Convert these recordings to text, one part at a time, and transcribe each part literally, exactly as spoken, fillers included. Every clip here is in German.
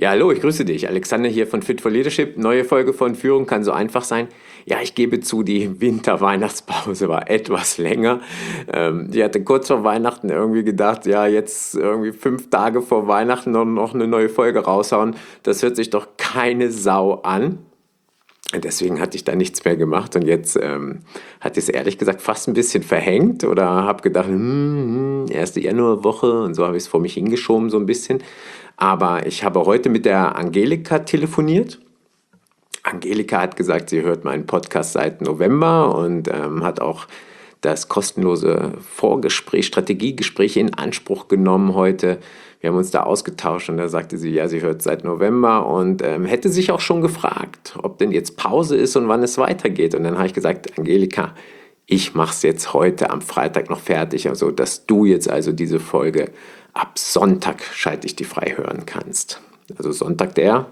Ja, hallo, ich grüße dich. Alexander hier von Fit for Leadership. Neue Folge von Führung kann so einfach sein. Ja, ich gebe zu, die Winter-Weihnachtspause war etwas länger. Ähm, ich hatte kurz vor Weihnachten irgendwie gedacht, ja, jetzt irgendwie fünf Tage vor Weihnachten noch, noch eine neue Folge raushauen. Das hört sich doch keine Sau an. Deswegen hatte ich da nichts mehr gemacht und jetzt ähm, hat es ehrlich gesagt fast ein bisschen verhängt oder habe gedacht, hm, hm, erste Januarwoche und so habe ich es vor mich hingeschoben so ein bisschen. Aber ich habe heute mit der Angelika telefoniert. Angelika hat gesagt, sie hört meinen Podcast seit November und ähm, hat auch das kostenlose Vorgespräch, Strategiegespräch in Anspruch genommen heute. Wir haben uns da ausgetauscht und da sagte sie, ja, sie hört seit November und ähm, hätte sich auch schon gefragt, ob denn jetzt Pause ist und wann es weitergeht. Und dann habe ich gesagt, Angelika, ich mache es jetzt heute am Freitag noch fertig, also dass du jetzt also diese Folge ab Sonntag, schalte ich die frei hören kannst. Also Sonntag der,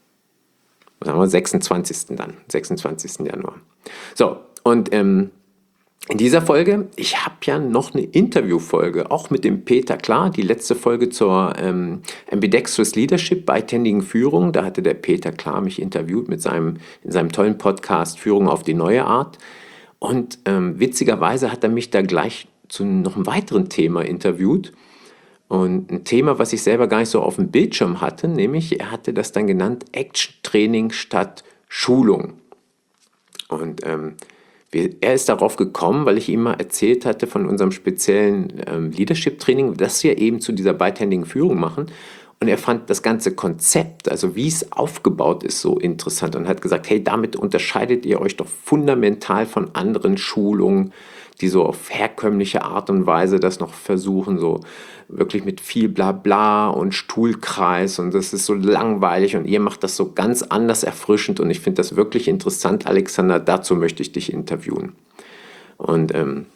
was haben wir, sechsundzwanzigsten dann, sechsundzwanzigsten Januar. So, und ähm, in dieser Folge, ich habe ja noch eine Interviewfolge, auch mit dem Peter Klar, die letzte Folge zur ähm, Ambidextrous Leadership, beidhändigen Führung. Da hatte der Peter Klar mich interviewt mit seinem, in seinem tollen Podcast Führung auf die neue Art. Und ähm, witzigerweise hat er mich da gleich zu noch einem weiteren Thema interviewt. Und ein Thema, was ich selber gar nicht so auf dem Bildschirm hatte, nämlich er hatte das dann genannt Action-Training statt Schulung. Und ähm, er ist darauf gekommen, weil ich ihm mal erzählt hatte von unserem speziellen ähm, Leadership-Training, das wir eben zu dieser beidhändigen Führung machen. Und er fand das ganze Konzept, also wie es aufgebaut ist, so interessant und hat gesagt, hey, damit unterscheidet ihr euch doch fundamental von anderen Schulungen, die so auf herkömmliche Art und Weise das noch versuchen, so wirklich mit viel Blabla und Stuhlkreis und das ist so langweilig und ihr macht das so ganz anders erfrischend und ich finde das wirklich interessant, Alexander, dazu möchte ich dich interviewen. Und ähm,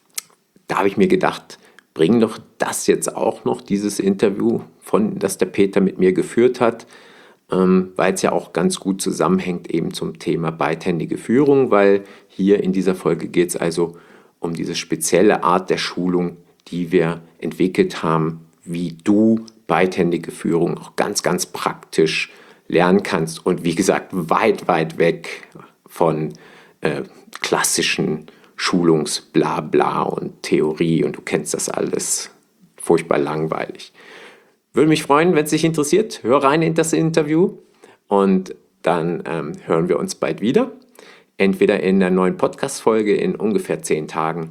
da habe ich mir gedacht, bring doch das jetzt auch noch, dieses Interview, von, das der Peter mit mir geführt hat, ähm, weil es ja auch ganz gut zusammenhängt eben zum Thema beidhändige Führung, weil hier in dieser Folge geht es also um diese spezielle Art der Schulung, die wir entwickelt haben, wie du beidhändige Führung auch ganz, ganz praktisch lernen kannst und wie gesagt, weit, weit weg von äh, klassischen Schulungsblabla und Theorie und du kennst das alles, furchtbar langweilig. Würde mich freuen, wenn es dich interessiert, hör rein in das Interview und dann ähm, hören wir uns bald wieder. Entweder in der neuen Podcast-Folge in ungefähr zehn Tagen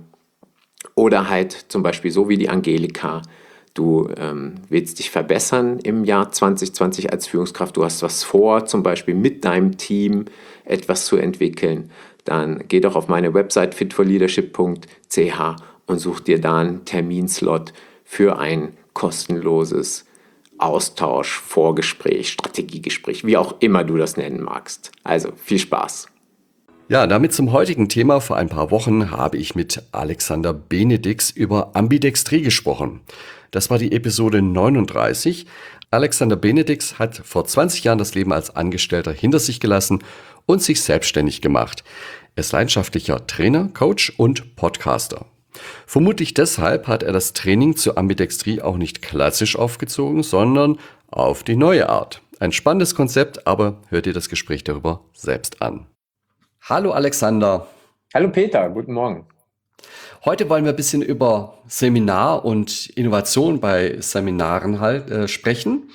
oder halt zum Beispiel so wie die Angelika. Du ähm, willst dich verbessern im Jahr zwanzig zwanzig als Führungskraft. Du hast was vor, zum Beispiel mit deinem Team etwas zu entwickeln. Dann geh doch auf meine Website fit for leadership punkt c h und such dir da einen Terminslot für ein kostenloses Austausch, Vorgespräch, Strategiegespräch, wie auch immer du das nennen magst. Also viel Spaß. Ja, damit zum heutigen Thema. Vor ein paar Wochen habe ich mit Alexander Benedix über Ambidextrie gesprochen. Das war die Episode neununddreißig. Alexander Benedix hat vor zwanzig Jahren das Leben als Angestellter hinter sich gelassen und sich selbstständig gemacht. Er ist leidenschaftlicher Trainer, Coach und Podcaster. Vermutlich deshalb hat er das Training zur Ambidextrie auch nicht klassisch aufgezogen, sondern auf die neue Art. Ein spannendes Konzept, aber hört dir das Gespräch darüber selbst an. Hallo Alexander. Hallo Peter, guten Morgen. Heute wollen wir ein bisschen über Seminar und Innovation bei Seminaren halt äh, sprechen.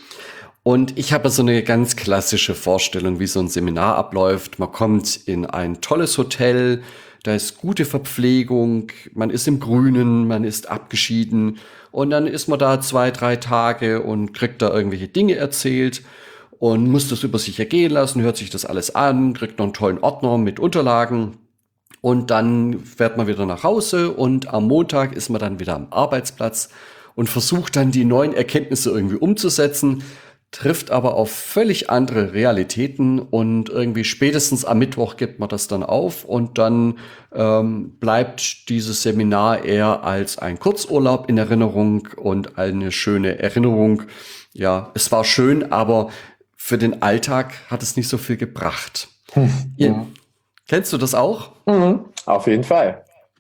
Und ich habe so eine ganz klassische Vorstellung, wie so ein Seminar abläuft. Man kommt in ein tolles Hotel, da ist gute Verpflegung, man ist im Grünen, man ist abgeschieden und dann ist man da zwei, drei Tage und kriegt da irgendwelche Dinge erzählt. Und muss das über sich ergehen lassen, hört sich das alles an, kriegt noch einen tollen Ordner mit Unterlagen und dann fährt man wieder nach Hause und am Montag ist man dann wieder am Arbeitsplatz und versucht dann die neuen Erkenntnisse irgendwie umzusetzen, trifft aber auf völlig andere Realitäten und irgendwie spätestens am Mittwoch gibt man das dann auf und dann ähm, bleibt dieses Seminar eher als ein Kurzurlaub in Erinnerung und eine schöne Erinnerung. Ja, es war schön, aber für den Alltag hat es nicht so viel gebracht. Hm. Ja. Kennst du das auch? Mhm. Auf jeden Fall.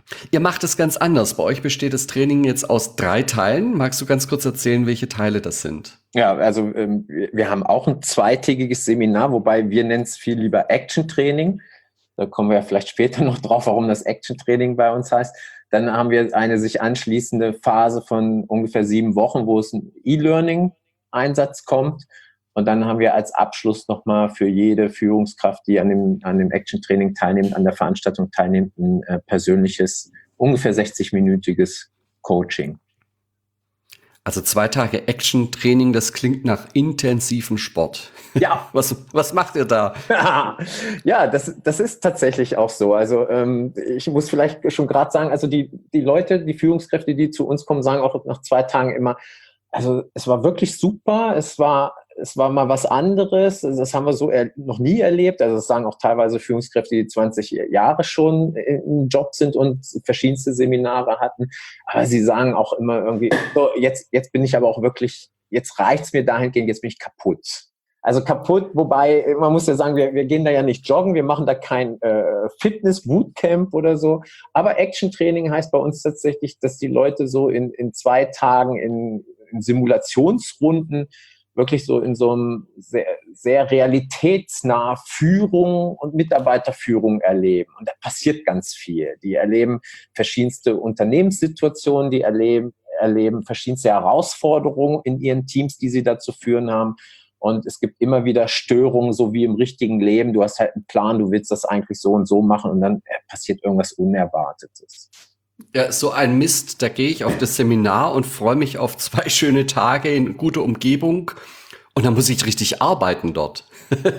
Ihr macht es ganz anders. Bei euch besteht das Training jetzt aus drei Teilen. Magst du ganz kurz erzählen, welche Teile das sind? Ja, also ähm, wir wir haben auch ein zweitägiges Seminar, wobei wir nennen es viel lieber Action-Training. Da kommen wir ja vielleicht später noch drauf, warum das Action-Training bei uns heißt. Dann haben wir eine sich anschließende Phase von ungefähr sieben Wochen, wo es ein E-Learning-Einsatz kommt. Und dann haben wir als Abschluss nochmal für jede Führungskraft, die an dem, an dem Action-Training teilnimmt, an der Veranstaltung teilnimmt, ein äh, persönliches, ungefähr sechzig-minütiges Coaching. Also zwei Tage Action-Training, das klingt nach intensivem Sport. Ja. Was, was macht ihr da? Ja, das, das ist tatsächlich auch so. Also ähm, ich muss vielleicht schon gerade sagen, also die, die Leute, die Führungskräfte, die zu uns kommen, sagen auch nach zwei Tagen immer, also es war wirklich super, es war, es war mal was anderes, also das haben wir so er, noch nie erlebt. Also das sagen auch teilweise Führungskräfte, die zwanzig Jahre schon im Job sind und verschiedenste Seminare hatten. Aber sie sagen auch immer irgendwie, so, jetzt, jetzt bin ich aber auch wirklich, jetzt reicht's mir dahingehend, jetzt bin ich kaputt. Also kaputt, wobei, man muss ja sagen, wir, wir gehen da ja nicht joggen, wir machen da kein äh, Fitness-Bootcamp oder so. Aber Action-Training heißt bei uns tatsächlich, dass die Leute so in, in zwei Tagen in, in Simulationsrunden wirklich so in so einem sehr, sehr realitätsnah Führung und Mitarbeiterführung erleben. Und da passiert ganz viel. Die erleben verschiedenste Unternehmenssituationen, die erleben, erleben verschiedenste Herausforderungen in ihren Teams, die sie da zu führen haben. Und es gibt immer wieder Störungen, so wie im richtigen Leben. Du hast halt einen Plan, du willst das eigentlich so und so machen und dann passiert irgendwas Unerwartetes. Ja, so ein Mist, da gehe ich auf das Seminar und freue mich auf zwei schöne Tage in guter Umgebung und dann muss ich richtig arbeiten dort.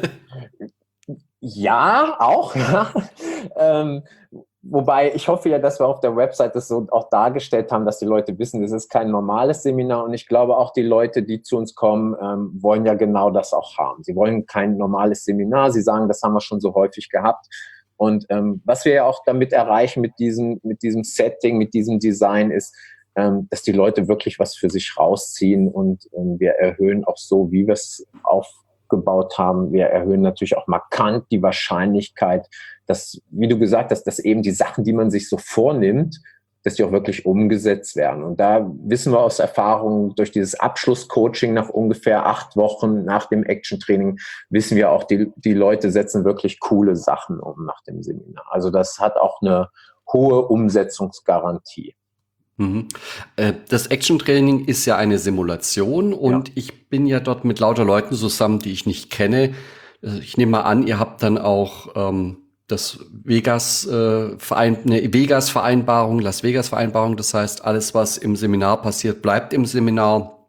Ja, auch. Ja. ähm, wobei ich hoffe ja, dass wir auf der Website das so auch dargestellt haben, dass die Leute wissen, das ist kein normales Seminar und ich glaube auch die Leute, die zu uns kommen, ähm, wollen ja genau das auch haben. Sie wollen kein normales Seminar. Sie sagen, das haben wir schon so häufig gehabt. Und ähm, was wir ja auch damit erreichen mit diesem, mit diesem Setting, mit diesem Design ist, ähm, dass die Leute wirklich was für sich rausziehen und ähm, wir erhöhen auch so, wie wir es aufgebaut haben, wir erhöhen natürlich auch markant die Wahrscheinlichkeit, dass, wie du gesagt hast, dass eben die Sachen, die man sich so vornimmt, dass die auch wirklich umgesetzt werden. Und da wissen wir aus Erfahrung, durch dieses Abschlusscoaching nach ungefähr acht Wochen nach dem Action-Training, wissen wir auch, die, die Leute setzen wirklich coole Sachen um nach dem Seminar. Also das hat auch eine hohe Umsetzungsgarantie. Mhm. Äh, Das Action-Training ist ja eine Simulation und Ja. ich bin ja dort mit lauter Leuten zusammen, die ich nicht kenne. Äh, Ich nehme mal an, ihr habt dann auch ähm, das Vegas, äh, Verein, eine Vegas-Vereinbarung, Las Vegas-Vereinbarung. Das heißt, alles, was im Seminar passiert, bleibt im Seminar.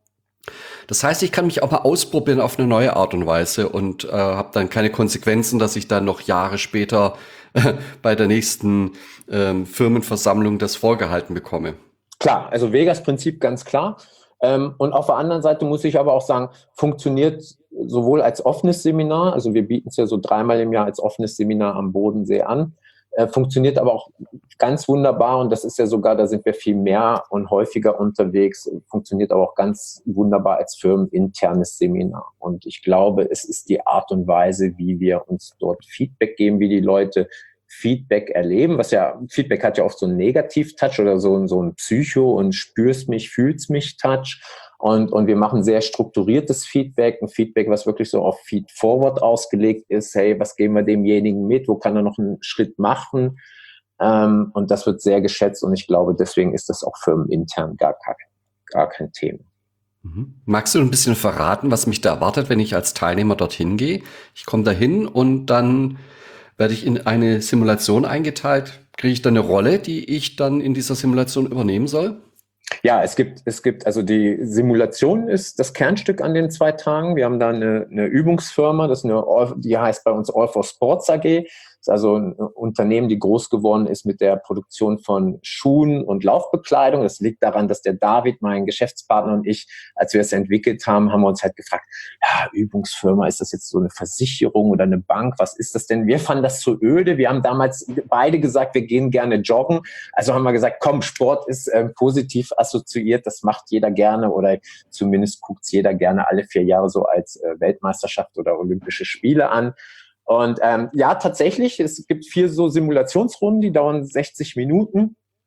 Das heißt, ich kann mich auch mal ausprobieren auf eine neue Art und Weise und äh, habe dann keine Konsequenzen, dass ich dann noch Jahre später äh, bei der nächsten ähm, Firmenversammlung das vorgehalten bekomme. Klar, also Vegas-Prinzip ganz klar. Ähm, und auf der anderen Seite muss ich aber auch sagen, funktioniert sowohl als offenes Seminar, also wir bieten es ja so dreimal im Jahr als offenes Seminar am Bodensee an, äh, funktioniert aber auch ganz wunderbar und das ist ja sogar, da sind wir viel mehr und häufiger unterwegs, funktioniert aber auch ganz wunderbar als firmeninternes Seminar. Und ich glaube, es ist die Art und Weise, wie wir uns dort Feedback geben, wie die Leute Feedback erleben, was ja, Feedback hat ja oft so einen Negativ-Touch oder so, so ein Psycho- und spürst mich, fühlst mich Touch. Und, und wir machen sehr strukturiertes Feedback, ein Feedback, was wirklich so auf Feed-Forward ausgelegt ist. Hey, was geben wir demjenigen mit? Wo kann er noch einen Schritt machen? Ähm, und das wird sehr geschätzt und ich glaube, deswegen ist das auch firmenintern gar, gar, gar kein Thema. Mhm. Magst du ein bisschen verraten, was mich da erwartet, wenn ich als Teilnehmer dorthin gehe? Ich komme da hin und dann werde ich in eine Simulation eingeteilt. Kriege ich dann eine Rolle, die ich dann in dieser Simulation übernehmen soll? Ja, es gibt, es gibt, also die Simulation ist das Kernstück an den zwei Tagen. Wir haben da eine, eine Übungsfirma, das ist eine, die heißt bei uns All for Sports A G. Das ist also ein Unternehmen, die groß geworden ist mit der Produktion von Schuhen und Laufbekleidung. Das liegt daran, dass der David, mein Geschäftspartner und ich, als wir es entwickelt haben, haben wir uns halt gefragt, ja, Übungsfirma, ist das jetzt so eine Versicherung oder eine Bank? Was ist das denn? Wir fanden das zu öde. Wir haben damals beide gesagt, wir gehen gerne joggen. Also haben wir gesagt, komm, Sport ist äh, positiv assoziiert. Das macht jeder gerne oder zumindest guckt es jeder gerne alle vier Jahre so als äh, Weltmeisterschaft oder Olympische Spiele an. Und ähm, ja, tatsächlich, es gibt vier so Simulationsrunden, die dauern sechzig Minuten.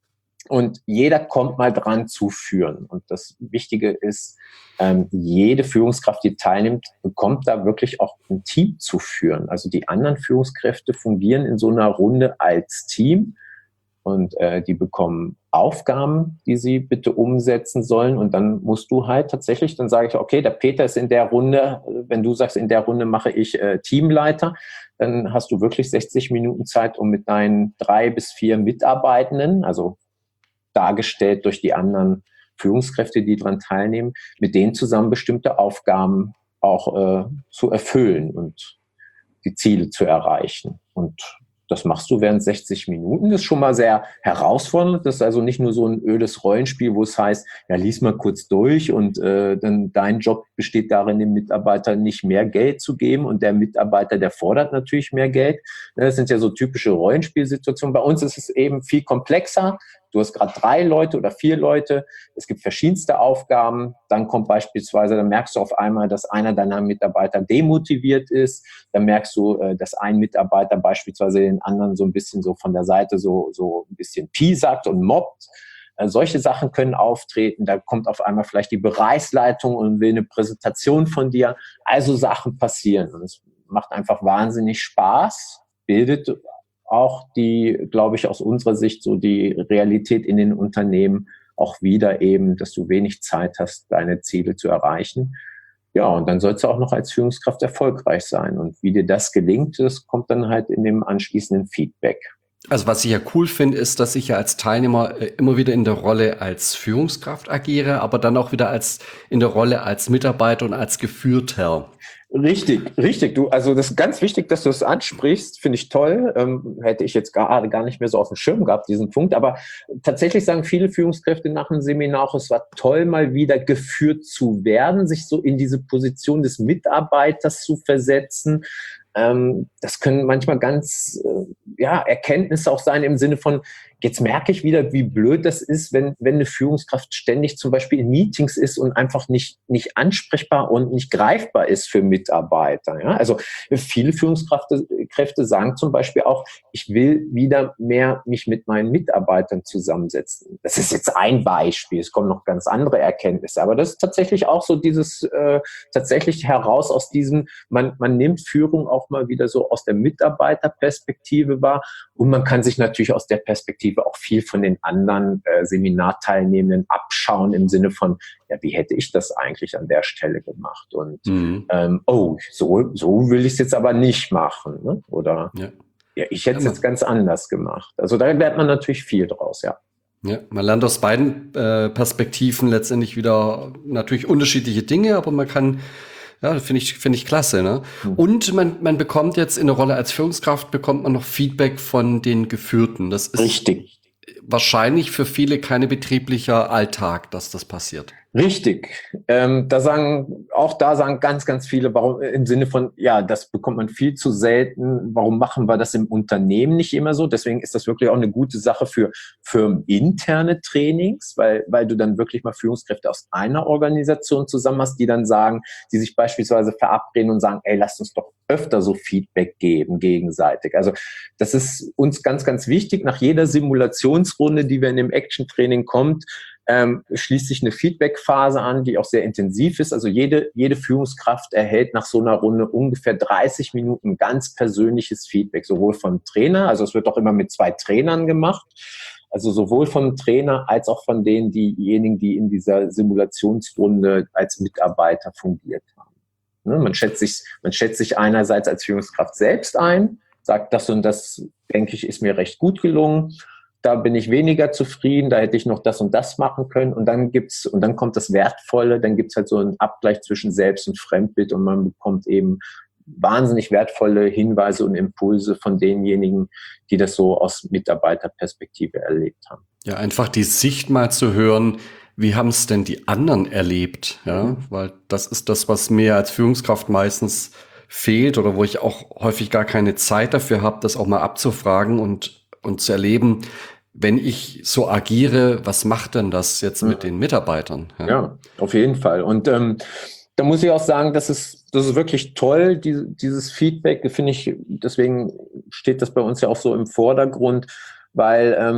Und jeder kommt mal dran zu führen. Und das Wichtige ist, ähm, jede Führungskraft, die teilnimmt, bekommt da wirklich auch ein Team zu führen. Also die anderen Führungskräfte fungieren in so einer Runde als Team und äh, die bekommen Aufgaben, die sie bitte umsetzen sollen. Und dann musst du halt tatsächlich, dann sage ich, okay, der Peter ist in der Runde, wenn du sagst, in der Runde mache ich äh, Teamleiter, dann hast du wirklich sechzig Minuten Zeit, um mit deinen drei bis vier Mitarbeitenden, also dargestellt durch die anderen Führungskräfte, die daran teilnehmen, mit denen zusammen bestimmte Aufgaben auch äh, zu erfüllen und die Ziele zu erreichen. Und das machst du während sechzig Minuten. Das ist schon mal sehr herausfordernd. Das ist also nicht nur so ein ödes Rollenspiel, wo es heißt, ja, lies mal kurz durch und äh, dann dein Job besteht darin, dem Mitarbeiter nicht mehr Geld zu geben und der Mitarbeiter, der fordert natürlich mehr Geld. Das sind ja so typische Rollenspielsituationen. Bei uns ist es eben viel komplexer. Du hast gerade drei Leute oder vier Leute. Es gibt verschiedenste Aufgaben. Dann kommt beispielsweise, dann merkst du auf einmal, dass einer deiner Mitarbeiter demotiviert ist. Dann merkst du, dass ein Mitarbeiter beispielsweise den anderen so ein bisschen so von der Seite so, so ein bisschen piesackt und mobbt. Solche Sachen können auftreten. Da kommt auf einmal vielleicht die Bereichsleitung und will eine Präsentation von dir. Also Sachen passieren. Und es macht einfach wahnsinnig Spaß, bildet auch die, glaube ich, aus unserer Sicht so die Realität in den Unternehmen auch wieder eben, dass du wenig Zeit hast, deine Ziele zu erreichen. Ja, und dann sollst du auch noch als Führungskraft erfolgreich sein. Und wie dir das gelingt, das kommt dann halt in dem anschließenden Feedback. Also was ich ja cool finde, ist, dass ich ja als Teilnehmer äh, immer wieder in der Rolle als Führungskraft agiere, aber dann auch wieder als in der Rolle als Mitarbeiter und als Geführter. Richtig, richtig. Du, also das ist ganz wichtig, dass du es ansprichst, finde ich toll. Ähm, hätte ich jetzt gerade gar nicht mehr so auf dem Schirm gehabt, diesen Punkt. Aber tatsächlich sagen viele Führungskräfte nach dem Seminar auch, es war toll, mal wieder geführt zu werden, sich so in diese Position des Mitarbeiters zu versetzen. Ähm, das können manchmal ganz äh, ja, Erkenntnisse auch sein im Sinne von, jetzt merke ich wieder, wie blöd das ist, wenn, wenn eine Führungskraft ständig zum Beispiel in Meetings ist und einfach nicht, nicht ansprechbar und nicht greifbar ist für Mitarbeiter. Ja? Also viele Führungskräfte Kräfte sagen zum Beispiel auch, ich will wieder mehr mich mit meinen Mitarbeitern zusammensetzen. Das ist jetzt ein Beispiel, es kommen noch ganz andere Erkenntnisse, aber das ist tatsächlich auch so dieses, äh, tatsächlich heraus aus diesem, man, man nimmt Führung auch mal wieder so aus der Mitarbeiterperspektive wahr und man kann sich natürlich aus der Perspektive auch viel von den anderen äh, Seminarteilnehmenden abschauen im Sinne von, ja, wie hätte ich das eigentlich an der Stelle gemacht? Und mhm. ähm, oh, so, so will ich es jetzt aber nicht machen. Ne? Oder ja. ja, ich hätte es ja, jetzt ganz anders gemacht. Also da lernt man natürlich viel draus, ja. Ja, man lernt aus beiden äh, Perspektiven letztendlich wieder natürlich unterschiedliche Dinge, aber man kann, ja, finde ich, finde ich klasse, ne? Mhm. Und man, man bekommt jetzt in der Rolle als Führungskraft bekommt man noch Feedback von den Geführten. Das ist richtig. Wahrscheinlich für viele keine betrieblicher Alltag, dass das passiert. Richtig. Ähm, da sagen, auch da sagen ganz, ganz viele, warum, im Sinne von, ja, das bekommt man viel zu selten. Warum machen wir das im Unternehmen nicht immer so? Deswegen ist das wirklich auch eine gute Sache für firmeninterne Trainings, weil, weil du dann wirklich mal Führungskräfte aus einer Organisation zusammen hast, die dann sagen, die sich beispielsweise verabreden und sagen, ey, lasst uns doch öfter so Feedback geben, gegenseitig. Also, das ist uns ganz, ganz wichtig. Nach jeder Simulationsrunde, die wir in dem Action-Training kommt, Ähm, schließt sich eine Feedback-Phase an, die auch sehr intensiv ist. Also jede, jede Führungskraft erhält nach so einer Runde ungefähr dreißig Minuten ganz persönliches Feedback, sowohl vom Trainer, also es wird auch immer mit zwei Trainern gemacht, also sowohl vom Trainer als auch von denen, diejenigen, die in dieser Simulationsrunde als Mitarbeiter fungiert haben. Ne, man schätzt sich, man schätzt sich einerseits als Führungskraft selbst ein, sagt, das und das, denke ich, ist mir recht gut gelungen. Da bin ich weniger zufrieden, da hätte ich noch das und das machen können. Und dann gibt's, und dann kommt das Wertvolle, dann gibt's halt so einen Abgleich zwischen Selbst- und Fremdbild und man bekommt eben wahnsinnig wertvolle Hinweise und Impulse von denjenigen, die das so aus Mitarbeiterperspektive erlebt haben. Ja, einfach die Sicht mal zu hören, wie haben es denn die anderen erlebt? Ja, mhm. Weil das ist das, was mir als Führungskraft meistens fehlt oder wo ich auch häufig gar keine Zeit dafür habe, das auch mal abzufragen und, und zu erleben, wenn ich so agiere, was macht denn das jetzt ja. mit den Mitarbeitern? Ja, ja auf jeden Fall. Und ähm, da muss ich auch sagen, das ist, das ist wirklich toll, die, dieses Feedback, finde ich, deswegen steht das bei uns ja auch so im Vordergrund, weil ähm,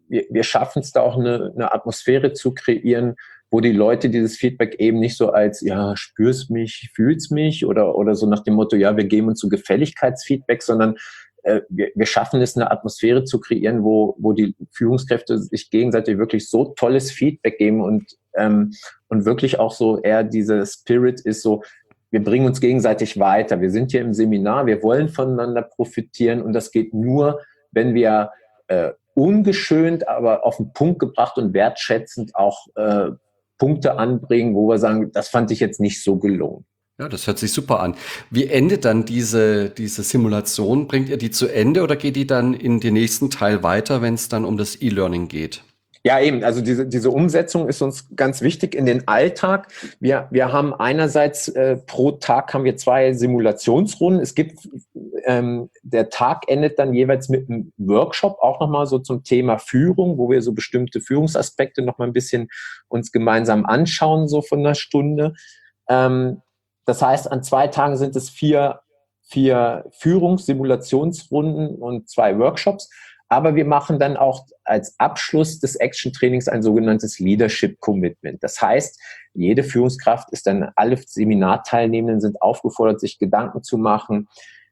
wir, wir schaffen es da auch eine, eine Atmosphäre zu kreieren, wo die Leute dieses Feedback eben nicht so als, ja, spürst mich, fühlst mich oder, oder so nach dem Motto, ja, wir geben uns so Gefälligkeitsfeedback, sondern äh, wir, wir schaffen es, eine Atmosphäre zu kreieren, wo, wo die Führungskräfte sich gegenseitig wirklich so tolles Feedback geben und, ähm, und wirklich auch so eher dieser Spirit ist so, wir bringen uns gegenseitig weiter. Wir sind hier im Seminar, wir wollen voneinander profitieren und das geht nur, wenn wir äh, ungeschönt, aber auf den Punkt gebracht und wertschätzend auch äh, Punkte anbringen, wo wir sagen, das fand ich jetzt nicht so gelungen. Ja, das hört sich super an. Wie endet dann diese, diese Simulation? Bringt ihr die zu Ende oder geht die dann in den nächsten Teil weiter, wenn es dann um das E-Learning geht? Ja, eben. Also diese, diese Umsetzung ist uns ganz wichtig in den Alltag. Wir, wir haben einerseits äh, pro Tag haben wir zwei Simulationsrunden. Es gibt, ähm, der Tag endet dann jeweils mit einem Workshop, auch nochmal so zum Thema Führung, wo wir so bestimmte Führungsaspekte nochmal ein bisschen uns gemeinsam anschauen, so von einer Stunde. Ähm, das heißt, an zwei Tagen sind es vier, vier Führungssimulationsrunden und zwei Workshops. Aber wir machen dann auch als Abschluss des Action-Trainings ein sogenanntes Leadership Commitment. Das heißt, jede Führungskraft ist dann, alle Seminarteilnehmenden sind aufgefordert, sich Gedanken zu machen,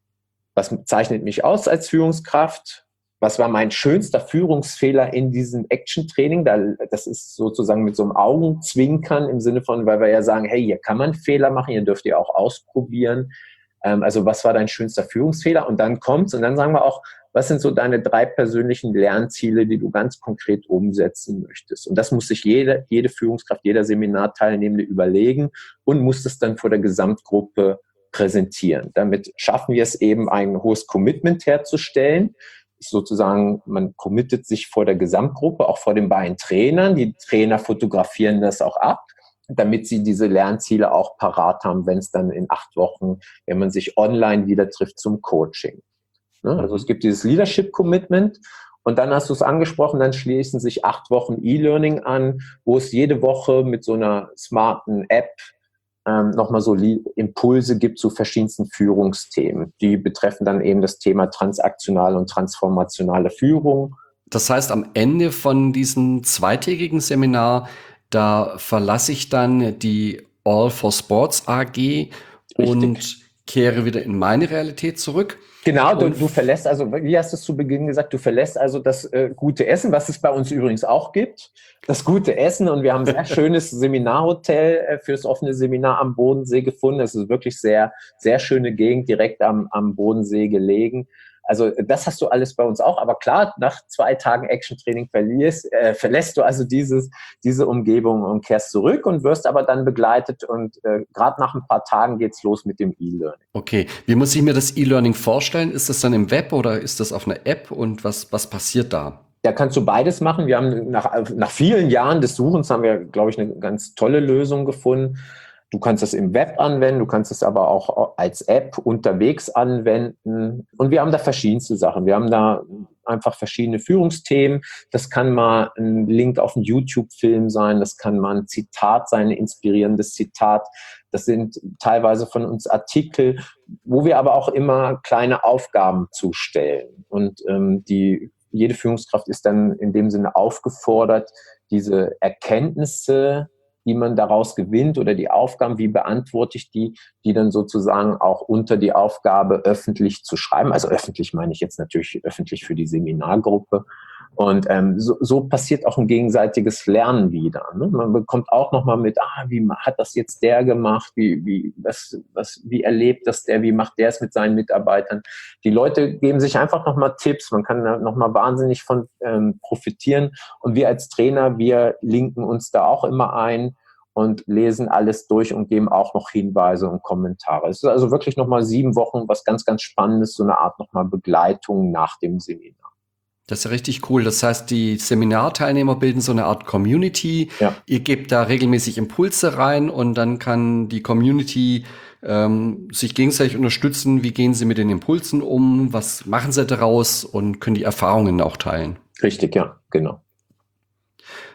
was zeichnet mich aus als Führungskraft? Was war mein schönster Führungsfehler in diesem Action-Training? Das ist sozusagen mit so einem Augenzwinkern im Sinne von, weil wir ja sagen, hey, hier kann man Fehler machen, hier dürft ihr auch ausprobieren. Also was war dein schönster Führungsfehler? Und dann kommt's und dann sagen wir auch, was sind so deine drei persönlichen Lernziele, die du ganz konkret umsetzen möchtest? Und das muss sich jede, jede Führungskraft, jeder Seminarteilnehmende überlegen und muss es dann vor der Gesamtgruppe präsentieren. Damit schaffen wir es eben, ein hohes Commitment herzustellen. Sozusagen, man committet sich vor der Gesamtgruppe, auch vor den beiden Trainern. Die Trainer fotografieren das auch ab, damit sie diese Lernziele auch parat haben, wenn es dann in acht Wochen, wenn man sich online wieder trifft zum Coaching. Also es gibt dieses Leadership Commitment und dann hast du es angesprochen, dann schließen sich acht Wochen E-Learning an, wo es jede Woche mit so einer smarten App ähm, nochmal so Impulse gibt zu verschiedensten Führungsthemen. Die betreffen dann eben das Thema transaktionale und transformationale Führung. Das heißt, am Ende von diesem zweitägigen Seminar, da verlasse ich dann die All for Sports A G und Richtig. Kehre wieder in meine Realität zurück. Genau, du, du verlässt also, wie hast du es zu Beginn gesagt, du verlässt also das äh, gute Essen, was es bei uns übrigens auch gibt, das gute Essen und wir haben ein sehr schönes Seminarhotel äh, fürs offene Seminar am Bodensee gefunden. Es ist wirklich sehr, sehr schöne Gegend, direkt am, am Bodensee gelegen. Also das hast du alles bei uns auch, aber klar, nach zwei Tagen Action-Training verlierst, äh, verlässt du also dieses, diese Umgebung und kehrst zurück und wirst aber dann begleitet und äh, gerade nach ein paar Tagen geht's los mit dem E-Learning. Okay, wie muss ich mir das E-Learning vorstellen? Ist das dann im Web oder ist das auf einer App und was, was passiert da? Da kannst du beides machen. Wir haben nach, nach vielen Jahren des Suchens haben wir, glaube ich, eine ganz tolle Lösung gefunden. Du kannst es im Web anwenden, du kannst es aber auch als App unterwegs anwenden. Und wir haben da verschiedenste Sachen. Wir haben da einfach verschiedene Führungsthemen. Das kann mal ein Link auf einen YouTube-Film sein, das kann mal ein Zitat sein, ein inspirierendes Zitat. Das sind teilweise von uns Artikel, wo wir aber auch immer kleine Aufgaben zustellen. Und ähm, die, jede Führungskraft ist dann in dem Sinne aufgefordert, diese Erkenntnisse, die man daraus gewinnt oder die Aufgaben, wie beantworte ich die, die dann sozusagen auch unter die Aufgabe öffentlich zu schreiben. Also öffentlich meine ich jetzt natürlich öffentlich für die Seminargruppe. Und ähm, so, so passiert auch ein gegenseitiges Lernen wieder. Ne? Man bekommt auch nochmal mit, ah, wie hat das jetzt der gemacht? Wie, wie, was, was, wie erlebt das der? Wie macht der es mit seinen Mitarbeitern? Die Leute geben sich einfach nochmal Tipps. Man kann da nochmal wahnsinnig von ähm, profitieren. Und wir als Trainer, wir linken uns da auch immer ein und lesen alles durch und geben auch noch Hinweise und Kommentare. Es ist also wirklich nochmal sieben Wochen was ganz, ganz Spannendes, so eine Art nochmal Begleitung nach dem Seminar. Das ist ja richtig cool. Das heißt, die Seminarteilnehmer bilden so eine Art Community. Ja. Ihr gebt da regelmäßig Impulse rein und dann kann die Community ähm, sich gegenseitig unterstützen. Wie gehen sie mit den Impulsen um? Was machen sie daraus? Und können die Erfahrungen auch teilen? Richtig, ja, genau.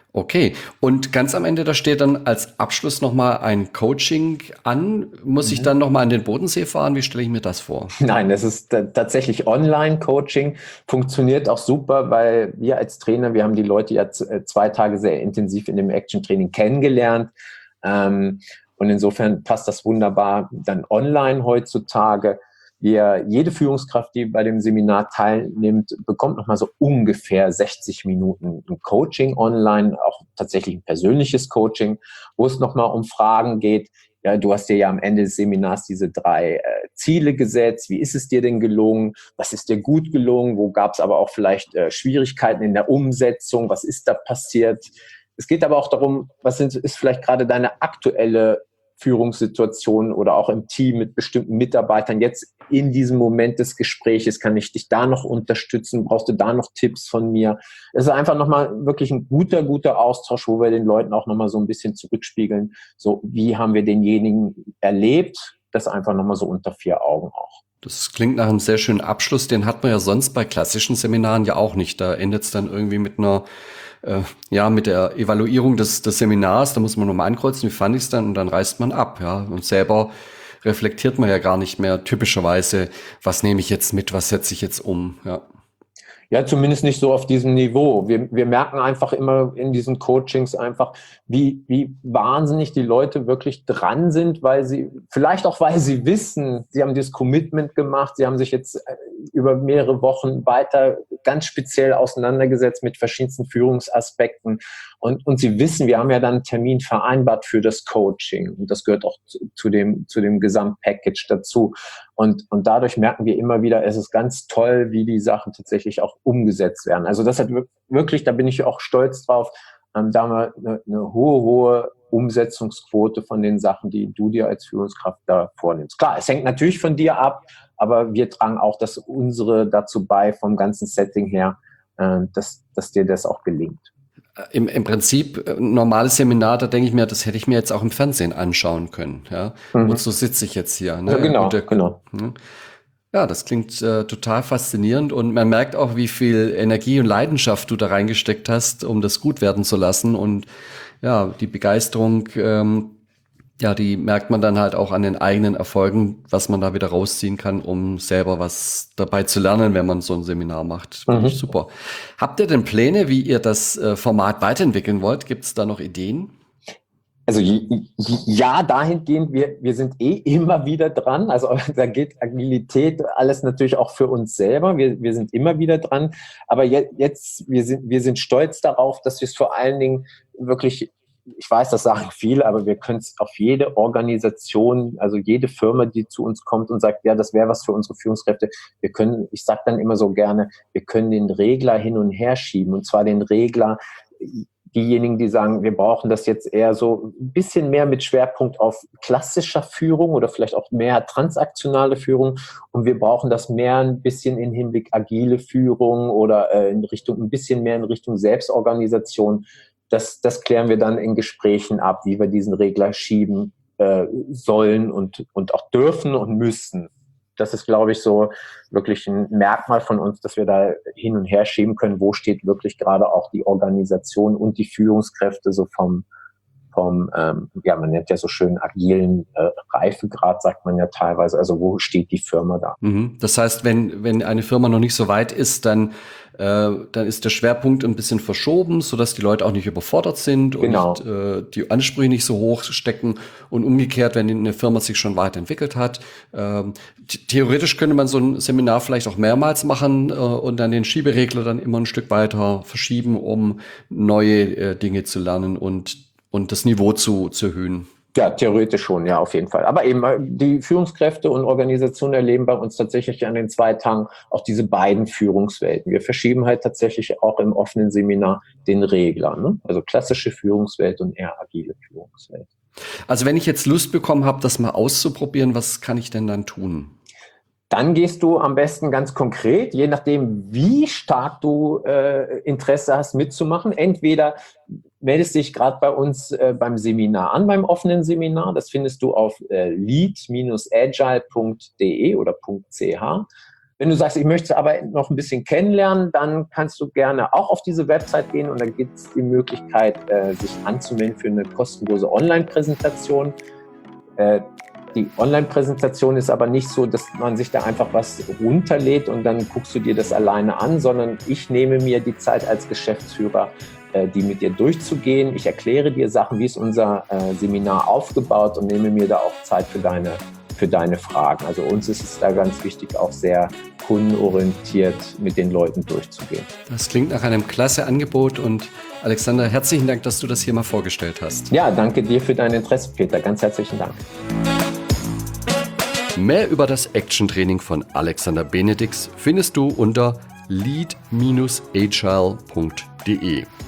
Okay, und ganz am Ende, da steht dann als Abschluss nochmal ein Coaching an. Muss ich Mhm. dann nochmal an den Bodensee fahren? Wie stelle ich mir das vor? Nein, das ist t- tatsächlich Online-Coaching, funktioniert auch super, weil wir als Trainer, wir haben die Leute ja z- äh, zwei Tage sehr intensiv in dem Action-Training kennengelernt. Ähm, und insofern passt das wunderbar dann online heutzutage. Wir, jede Führungskraft, die bei dem Seminar teilnimmt, bekommt nochmal so ungefähr sechzig Minuten ein Coaching online, auch tatsächlich ein persönliches Coaching, wo es nochmal um Fragen geht. Ja, du hast dir ja am Ende des Seminars diese drei äh, Ziele gesetzt. Wie ist es dir denn gelungen? Was ist dir gut gelungen? Wo gab es aber auch vielleicht äh, Schwierigkeiten in der Umsetzung? Was ist da passiert? Es geht aber auch darum, was sind, ist vielleicht gerade deine aktuelle Führungssituation oder auch im Team mit bestimmten Mitarbeitern jetzt in diesem Moment des Gespräches? Kann ich dich da noch unterstützen? Brauchst du da noch Tipps von mir? Es ist einfach nochmal wirklich ein guter, guter Austausch, wo wir den Leuten auch nochmal so ein bisschen zurückspiegeln. So, wie haben wir denjenigen erlebt? Das einfach nochmal so unter vier Augen auch. Das klingt nach einem sehr schönen Abschluss. Den hat man ja sonst bei klassischen Seminaren ja auch nicht. Da endet es dann irgendwie mit einer, äh, ja, mit der Evaluierung des, des Seminars. Da muss man nochmal ankreuzen, wie fand ich es dann? Und dann reist man ab, ja. Und selber reflektiert man ja gar nicht mehr typischerweise, was nehme ich jetzt mit, was setze ich jetzt um, ja. Ja, zumindest nicht so auf diesem Niveau. Wir, wir merken einfach immer in diesen Coachings einfach, wie, wie wahnsinnig die Leute wirklich dran sind, weil sie, vielleicht auch weil sie wissen, sie haben dieses Commitment gemacht, sie haben sich jetzt über mehrere Wochen weiter ganz speziell auseinandergesetzt mit verschiedensten Führungsaspekten. Und, und sie wissen, wir haben ja dann einen Termin vereinbart für das Coaching. Und das gehört auch zu, zu dem, zu dem Gesamtpackage dazu. Und, und dadurch merken wir immer wieder, es ist ganz toll, wie die Sachen tatsächlich auch umgesetzt werden. Also das hat wirklich, da bin ich auch stolz drauf, ähm, da haben wir eine, eine hohe, hohe Umsetzungsquote von den Sachen, die du dir als Führungskraft da vornimmst. Klar, es hängt natürlich von dir ab, aber wir tragen auch das unsere dazu bei, vom ganzen Setting her, äh, dass, dass dir das auch gelingt. Im, im Prinzip, ein normales Seminar, da denke ich mir, das hätte ich mir jetzt auch im Fernsehen anschauen können, ja. Mhm. Wozu sitze ich jetzt hier, Ja, ne? genau, Und der, genau. hm? Ja, das klingt äh, total faszinierend und man merkt auch, wie viel Energie und Leidenschaft du da reingesteckt hast, um das gut werden zu lassen. Und ja, die Begeisterung, ähm, ja, die merkt man dann halt auch an den eigenen Erfolgen, was man da wieder rausziehen kann, um selber was dabei zu lernen, wenn man so ein Seminar macht. Finde ich Mhm. super. Habt ihr denn Pläne, wie ihr das äh, Format weiterentwickeln wollt? Gibt es da noch Ideen? Also ja, dahingehend, wir, wir sind eh immer wieder dran. Also da geht Agilität alles natürlich auch für uns selber. Wir, wir sind immer wieder dran. Aber jetzt, wir sind, wir sind stolz darauf, dass wir es vor allen Dingen wirklich, ich weiß, das sagen viele, aber wir können es auf jede Organisation, also jede Firma, die zu uns kommt und sagt, ja, das wäre was für unsere Führungskräfte. Wir können, ich sage dann immer so gerne, wir können den Regler hin und her schieben. Und zwar den Regler, diejenigen, die sagen, wir brauchen das jetzt eher so ein bisschen mehr mit Schwerpunkt auf klassischer Führung oder vielleicht auch mehr transaktionale Führung, und wir brauchen das mehr ein bisschen in Hinblick agile Führung oder äh, in Richtung, ein bisschen mehr in Richtung Selbstorganisation. Das, das klären wir dann in Gesprächen ab, wie wir diesen Regler schieben äh, sollen und, und auch dürfen und müssen. Das ist, glaube ich, so wirklich ein Merkmal von uns, dass wir da hin und her schieben können, wo steht wirklich gerade auch die Organisation und die Führungskräfte so vom, vom ähm, ja, man nennt ja so schön agilen äh, Reifegrad, sagt man ja teilweise. Also wo steht die Firma da? Mhm. Das heißt, wenn, wenn eine Firma noch nicht so weit ist, dann, äh, dann ist der Schwerpunkt ein bisschen verschoben, sodass die Leute auch nicht überfordert sind und Genau. nicht, äh, die Ansprüche nicht so hoch stecken. Und umgekehrt, wenn eine Firma sich schon weiterentwickelt hat, ähm, theoretisch könnte man so ein Seminar vielleicht auch mehrmals machen äh, und dann den Schieberegler dann immer ein Stück weiter verschieben, um neue äh, Dinge zu lernen und, und das Niveau zu, zu erhöhen. Ja, theoretisch schon, ja, auf jeden Fall. Aber eben, die Führungskräfte und Organisationen erleben bei uns tatsächlich an den zwei Tagen auch diese beiden Führungswelten. Wir verschieben halt tatsächlich auch im offenen Seminar den Regler, ne? Also klassische Führungswelt und eher agile Führungswelt. Also wenn ich jetzt Lust bekommen habe, das mal auszuprobieren, was kann ich denn dann tun? Dann gehst du am besten ganz konkret, je nachdem, wie stark du äh, Interesse hast mitzumachen. Entweder meldest dich gerade bei uns äh, beim Seminar an, beim offenen Seminar. Das findest du auf äh, lead dash agile punkt de oder .ch. Wenn du sagst, ich möchte es aber noch ein bisschen kennenlernen, dann kannst du gerne auch auf diese Website gehen und da gibt es die Möglichkeit, äh, sich anzumelden für eine kostenlose Online-Präsentation. Äh, die Online-Präsentation ist aber nicht so, dass man sich da einfach was runterlädt und dann guckst du dir das alleine an, sondern ich nehme mir die Zeit als Geschäftsführer, äh, die mit dir durchzugehen. Ich erkläre dir Sachen, wie ist unser äh, Seminar aufgebaut und nehme mir da auch Zeit für deine für deine Fragen. Also uns ist es da ganz wichtig, auch sehr kundenorientiert mit den Leuten durchzugehen. Das klingt nach einem klasse Angebot und Alexander, herzlichen Dank, dass du das hier mal vorgestellt hast. Ja, danke dir für dein Interesse, Peter. Ganz herzlichen Dank. Mehr über das Action-Training von Alexander Benedix findest du unter lead dash agile punkt de.